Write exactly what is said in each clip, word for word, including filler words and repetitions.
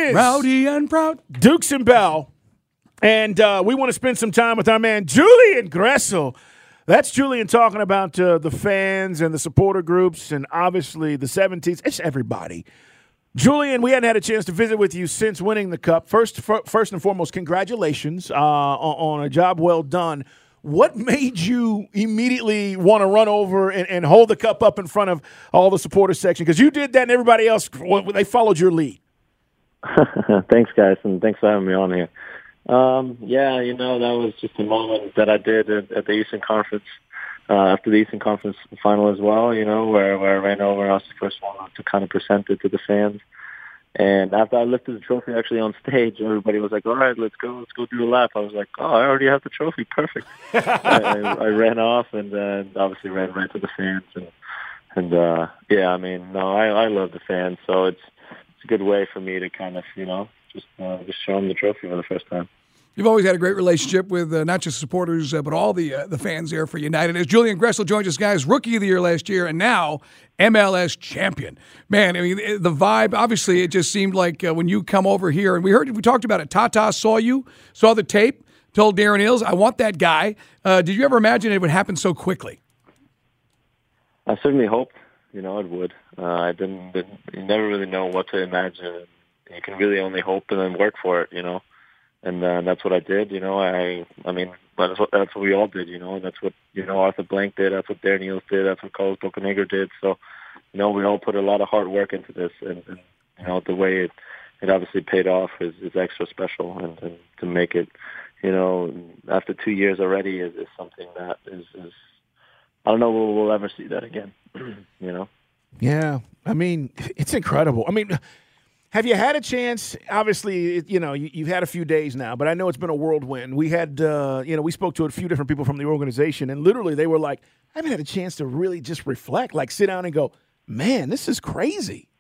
is Rowdy and Proud. Dukes and Bell, and uh, we want to spend some time with our man Julian Gressel. That's Julian talking about uh, the fans and the supporter groups and obviously the seventies. It's everybody. Julian, we hadn't had a chance to visit with you since winning the Cup. First, f- first and foremost, congratulations uh, on, on a job well done. What made you immediately want to run over and, and hold the cup up in front of all the supporter section? Because you did that and everybody else, they followed your lead. Thanks, guys, and thanks for having me on here. Um, yeah, you know, that was just a moment that I did at, at the Eastern Conference, uh, after the Eastern Conference final as well, you know, where, where I ran over and I was the first one to kind of present it to the fans. And after I lifted the trophy actually on stage, everybody was like, all right, let's go, let's go do a lap. I was like, oh, I already have the trophy. Perfect. I, I, I ran off and then obviously ran right to the fans. And, and uh, yeah, I mean, no, I, I love the fans. So it's, it's a good way for me to kind of, you know, just, uh, just show them the trophy for the first time. You've always had a great relationship with uh, not just supporters, uh, but all the uh, the fans there for United. As Julian Gressel joins us, guys, Rookie of the Year last year, and now M L S champion. Man, I mean, the vibe, obviously, it just seemed like uh, when you come over here, and we heard, we talked about it, Tata saw you, saw the tape, told Darren Eales, I want that guy. Uh, did you ever imagine it would happen so quickly? I certainly hoped, you know, it would. Uh, I didn't, didn't, you never really know what to imagine. You can really only hope and then work for it, you know. And uh, that's what I did, you know. I, I mean, that's what that's what we all did, you know. And that's what you know Arthur Blank did. That's what Darren Eales did. That's what Carlos Bocanegra did. So, you know, we all put a lot of hard work into this, and, and you know, the way it, it obviously paid off is, is extra special, and, and to make it, you know, after two years already is, is something that is, is I don't know we'll, we'll ever see that again, you know. Yeah, I mean, it's incredible. I mean. Have you had a chance? Obviously, you know, you, you've had a few days now, but I know it's been a whirlwind. We had, uh, you know, we spoke to a few different people from the organization, and literally they were like, I haven't had a chance to really just reflect, like sit down and go, man, this is crazy.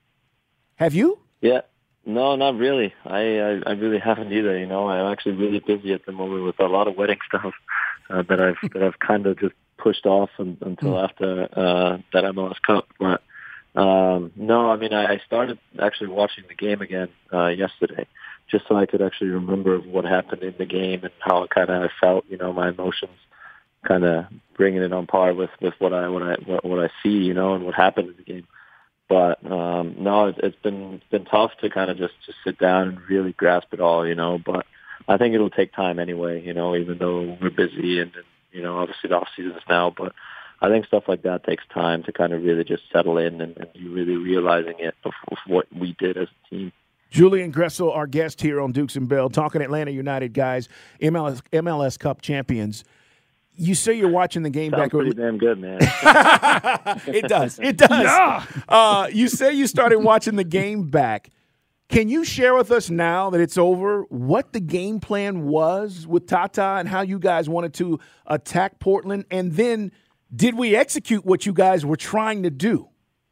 Have you? Yeah. No, not really. I, I, I really haven't either, you know. I'm actually really busy at the moment with a lot of wedding stuff uh, that I've that I've kind of just pushed off un, until mm. after uh, that M L S Cup, but Um, no, I mean, I, I started actually watching the game again uh, yesterday, just so I could actually remember what happened in the game and how kind of I felt, you know, my emotions, kind of bringing it on par with, with what I what I what, what I see, you know, and what happened in the game. But um, no, it, it's been it's been tough to kind of just just sit down and really grasp it all, you know. But I think it'll take time anyway, you know, even though we're busy and, and you know, obviously the off season is now, but. I think stuff like that takes time to kind of really just settle in and, and you really realizing it of, of what we did as a team. Julian Gressel, our guest here on Dukes and Bell, talking Atlanta United guys, M L S, M L S Cup champions. You say you're watching the game Sounds back. pretty damn good, man. It does. It does. Yeah. Uh, you say you started watching the game back. Can you share with us now that it's over what the game plan was with Tata and how you guys wanted to attack Portland, and then did we execute what you guys were trying to do?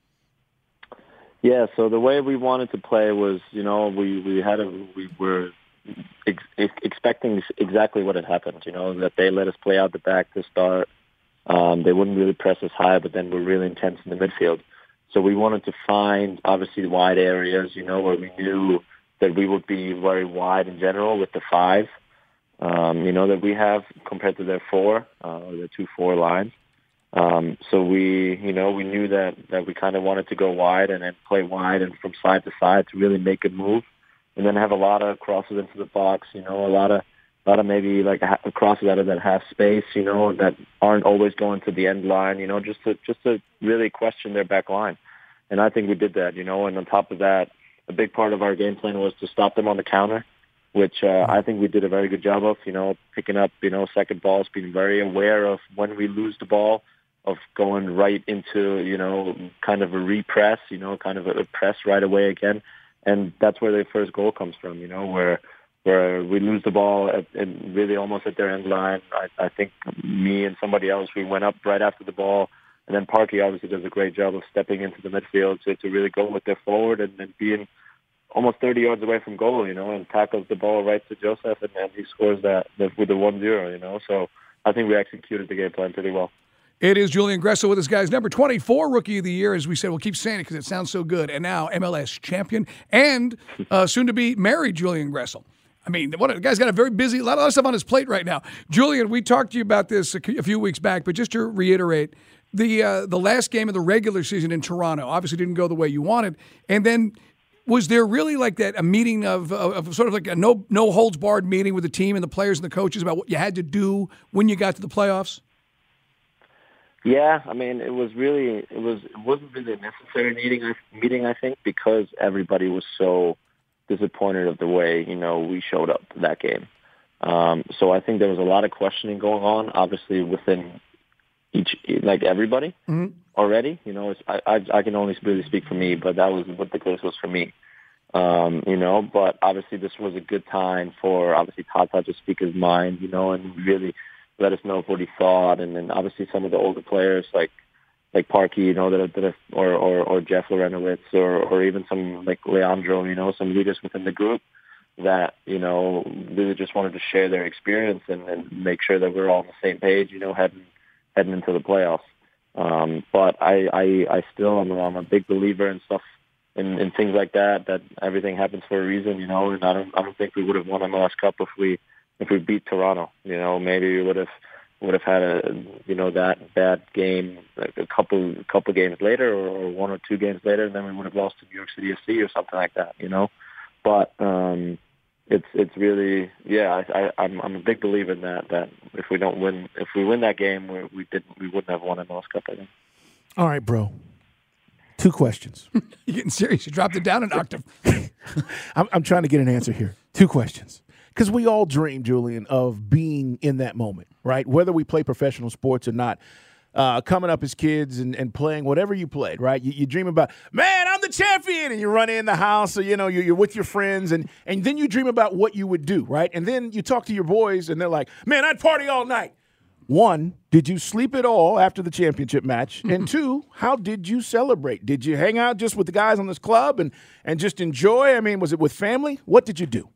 Yeah, so the way we wanted to play was, you know, we, we had a, we were ex- expecting exactly what had happened, you know, that they let us play out the back to start. Um, they wouldn't really press us high, but then were really intense in the midfield. So we wanted to find, obviously, wide areas, you know, where we knew that we would be very wide in general with the five, um, you know, that we have compared to their four, uh, or the two four lines. Um, so we, you know, we knew that, that we kind of wanted to go wide and then play wide and from side to side to really make a move, and then have a lot of crosses into the box, you know, a lot of, a lot of maybe like a, crosses out of that half space, you know, that aren't always going to the end line, you know, just to, just to really question their back line. And I think we did that, you know, and on top of that, a big part of our game plan was to stop them on the counter, which uh, I think we did a very good job of, you know, picking up, you know, second balls, being very aware of when we lose the ball, of going right into, you know, kind of a repress, you know, kind of a press right away again. And that's where the first goal comes from, you know, where where we lose the ball at, at really almost at their end line. I, I think me and somebody else, we went up right after the ball. And then Parkey obviously does a great job of stepping into the midfield to, to really go with their forward and then being almost thirty yards away from goal, you know, and tackles the ball right to Joseph, and then he scores that with the one zero, you know. So I think we executed the game plan pretty well. It is Julian Gressel with us, guys. Number twenty-four Rookie of the Year, as we said. We'll keep saying it because it sounds so good. And now M L S champion and uh, soon-to-be married Julian Gressel. I mean, what the guy's got a very busy, a lot of stuff on his plate right now. Julian, we talked to you about this a, a few weeks back, but just to reiterate, the uh, the last game of the regular season in Toronto obviously didn't go the way you wanted. And then was there really like that, a meeting of, of, of sort of like a no no holds barred meeting with the team and the players and the coaches about what you had to do when you got to the playoffs? Yeah, I mean, it was really, it was, it wasn't really a necessary meeting, meeting, I think, because everybody was so disappointed of the way, you know, we showed up to that game. Um, so I think there was a lot of questioning going on, obviously within each, like everybody mm-hmm. already. You know, it's, I, I I can only really speak for me, but that was what the case was for me. Um, you know, but obviously this was a good time for obviously Tata to speak his mind, you know, and really let us know what he thought. And then obviously some of the older players like like Parkey, you know, that have, that have, or, or or Jeff Lorenowitz, or or even some like Leandro, you know, some leaders within the group that, you know, really just wanted to share their experience and, and make sure that we're all on the same page, you know, heading heading into the playoffs. Um, but I, I, I still am I'm a big believer in stuff in, in things like that. That everything happens for a reason, you know. And I don't I don't think we would have won M L S Cup if we if we beat Toronto. You know, maybe we would have would have had a you know that bad game like a couple couple games later, or, or one or two games later, and then we would have lost to New York City F C or something like that. You know, but. Um, It's it's really yeah I, I I'm I'm a big believer in that that if we don't win if we win that game we we didn't we wouldn't have won M L S Cup, I think. All right, bro. Two questions. You're getting serious. You dropped it down an octave. I'm I'm trying to get an answer here. Two questions. Because we all dream, Julian, of being in that moment, right? Whether we play professional sports or not. Uh, coming up as kids and, and playing whatever you played, right? You, you dream about, man, I'm the champion, and you run in the house, or, you know, you're, you're with your friends, and, and then you dream about what you would do, right? And then you talk to your boys, and they're like, man, I'd party all night. One, did you sleep at all after the championship match? And two, how did you celebrate? Did you hang out just with the guys on this club and, and just enjoy? I mean, was it with family? What did you do?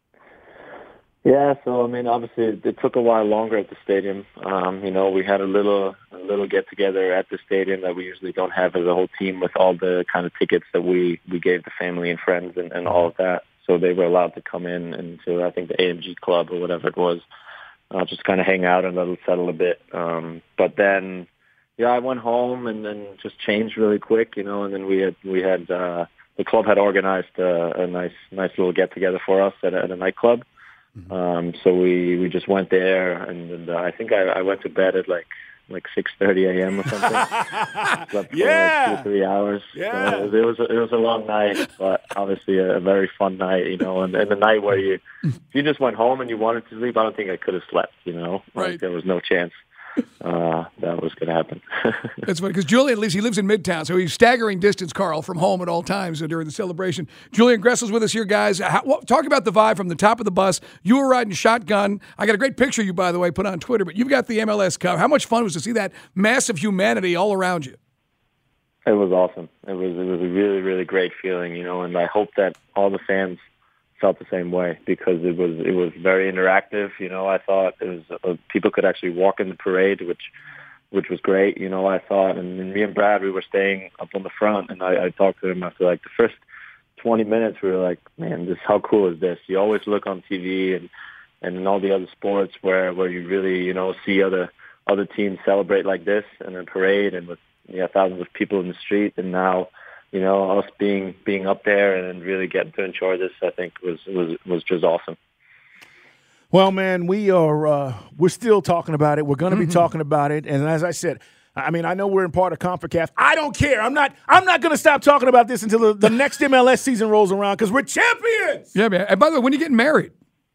Yeah, so I mean, obviously it, it took a while longer at the stadium. Um, you know, we had a little a little get together at the stadium that we usually don't have as a whole team, with all the kind of tickets that we, we gave the family and friends and, and all of that. So they were allowed to come in and to I think the A M G Club or whatever it was, uh, just kind of hang out and let it settle a bit. Um, but then, yeah, I went home and then just changed really quick, you know. And then we had we had uh, the club had organized a, a nice nice little get together for us at a, at a nightclub. Mm-hmm. Um, so we, we just went there, and, and uh, I think I, I went to bed at like like six thirty a.m. or something. Slept for yeah, like two or three hours. Yeah, so it was a, it was a long night, but obviously a, a very fun night, you know. And, and the night where you if you just went home and you wanted to sleep, I don't think I could have slept, you know. Right. Like, there was no chance uh, that was going to happen. That's funny, because Julian, at least he lives in Midtown, so he's staggering distance, Carl, from home at all times during the celebration. Julian Gressel's with us here, guys. How, well, talk about the vibe from the top of the bus. You were riding shotgun. I got a great picture of you, by the way, put on Twitter, but you've got the M L S Cup. How much fun was to see that massive humanity all around you? It was awesome. It was it was a really, really great feeling, you know, and I hope that all the fans felt the same way, because it was it was very interactive. You know, I thought it was uh, people could actually walk in the parade, which which was great. You know, I thought, and, and me and Brad, we were staying up on the front, and I, I talked to him after like the first twenty minutes. We were like, man, this how cool is this? You always look on T V and and in all the other sports where where you really you know see other other teams celebrate like this in a parade and with yeah thousands of people in the street, and now. You know, us being being up there and really getting to enjoy this, I think was was was just awesome. Well, man, we are uh, we're still talking about it. We're going to mm-hmm. be talking about it, and as I said, I mean, I know we're in part of CONCACAF. I don't care. I'm not. I'm not going to stop talking about this until the, the next M L S season rolls around, because we're champions. Yeah, man. And by the way, when are you getting married?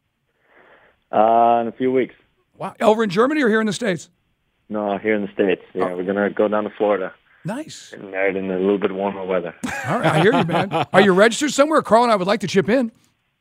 Uh, in a few weeks. Wow. Over in Germany or here in the States? No, here in the States. Yeah, oh. We're gonna go down to Florida. Nice. Getting married in a little bit warmer weather. All right, I hear you, man. Are you registered somewhere? Carl and I would like to chip in.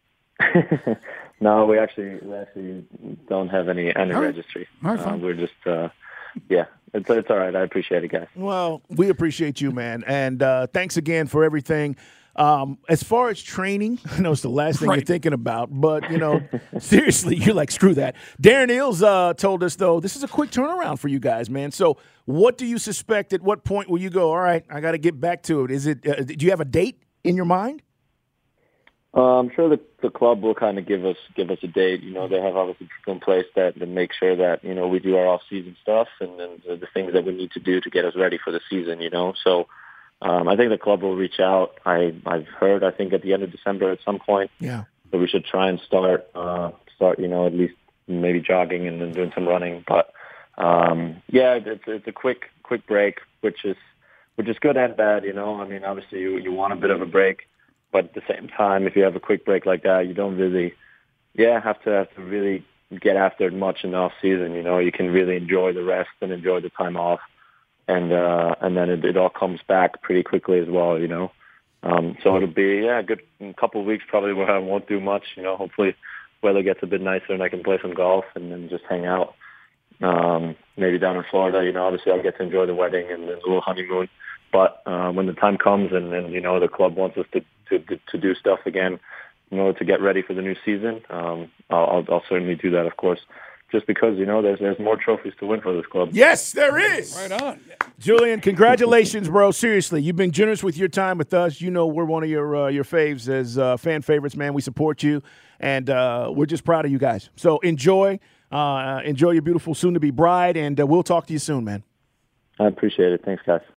No, we actually we actually don't have any any all right. registry. All right, uh, fine. we're just uh, yeah, it's it's all right. I appreciate it, guys. Well, we appreciate you, man, and uh, thanks again for everything. Um, as far as training, I know it's the last thing Right. you're thinking about, but, you know, seriously, you're like, screw that. Darren Eales uh, told us, though, this is a quick turnaround for you guys, man. So what do you suspect? At what point will you go, all right, I got to get back to it? Is it? Uh, do you have a date in your mind? Uh, I'm sure the the club will kind of give us give us a date. You know, they have obviously people in place that, that make sure that, you know, we do our off season stuff and then the, the things that we need to do to get us ready for the season. You know, so um, I think the club will reach out. I I've heard I think at the end of December at some point. Yeah. So we should try and start uh, start you know at least maybe jogging and then doing some running. But um, yeah, it's it's a quick quick break, which is which is good and bad. You know, I mean, obviously you you want a bit of a break. But at the same time, if you have a quick break like that, you don't really, yeah, have to have to really get after it much in the off season. You know, you can really enjoy the rest and enjoy the time off, and uh, and then it, it all comes back pretty quickly as well. You know, um, so it'll be yeah, a good couple of weeks probably where I won't do much. You know, hopefully weather gets a bit nicer and I can play some golf and then just hang out. Um, maybe down in Florida. You know, obviously I'll get to enjoy the wedding and the little honeymoon. But uh, when the time comes and, and you know the club wants us to, to to do stuff again in order to get ready for the new season, um, I'll, I'll certainly do that, of course. Just because you know there's there's more trophies to win for this club. Yes, there is. Right on. Julian, congratulations, bro. Seriously, you've been generous with your time with us. You know we're one of your uh, your faves as uh, fan favorites, man. We support you, and uh, we're just proud of you guys. So enjoy, uh, enjoy your beautiful soon-to-be bride, and uh, we'll talk to you soon, man. I appreciate it. Thanks, guys.